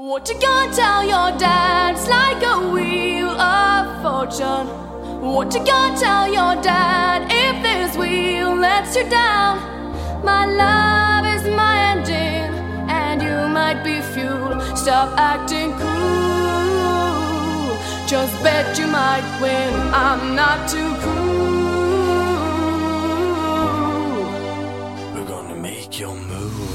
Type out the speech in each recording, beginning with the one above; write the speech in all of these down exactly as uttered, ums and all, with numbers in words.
What you gonna tell your dad? It's like a wheel of fortune. What you gonna tell your dad if this wheel lets you down? My love is my engine, and you might be fuel. Stop acting cool. Just bet you might win. I'm not too cool. We're gonna make your move.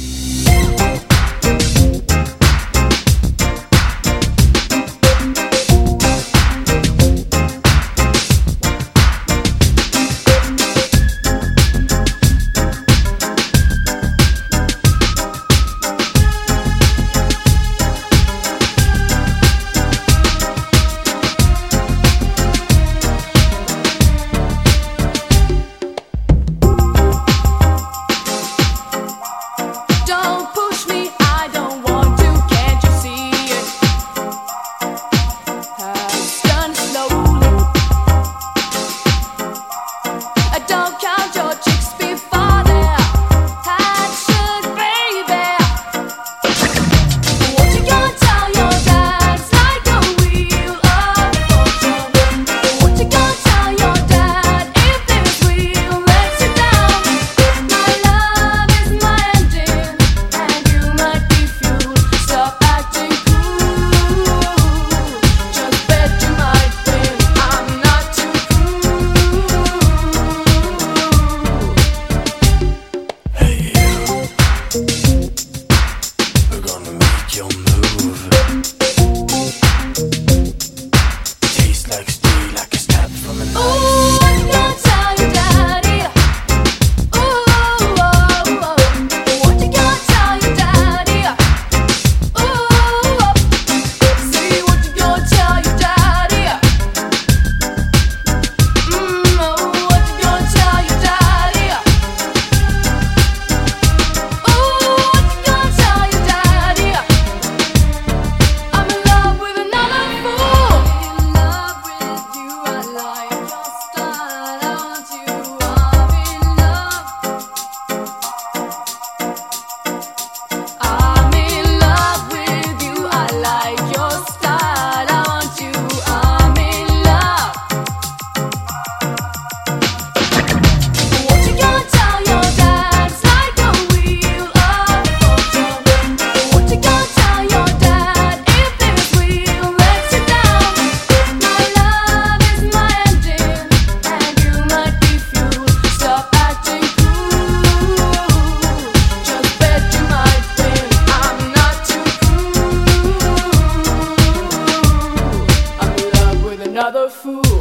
Don't count your chicks before they're hatched, baby. What you gonna tell your dad? It's like a wheel of fortune. What you gonna tell your dad if this wheel lets you down? My love is my engine, and you might be fuel. Stop acting cool. Just bet you might win. I'm not too cool. We're gonna make your move. Taste like steel, like a stab from a knife. Ooh, what you gonna tell your daddy? Ooh, oh, oh. What you gonna tell your daddy? Ooh, oh. See what you gonna tell your daddy? Mmm, oh, what you gonna tell your daddy? Ooh, what you gonna tell your daddy? I'm in love with another fool. In love with you, I like your style. I want you. I'm in love. I'm in love with you. I like your style. I want you. I'm in love. What you gonna tell your dad? It's like a wheel of fortune. What you gonna tell your dad if this wheel lets you down? My love is my engine, and you might be fuel. Stop acting cool. Just bet you might win. I'm not too cool. I'm in love with another fool.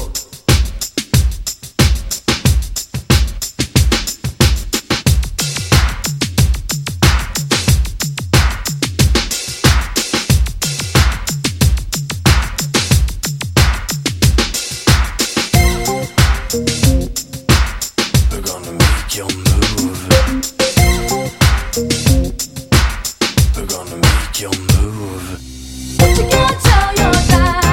We're gonna make your move. We're gonna make your move. What you gonna tell your dad?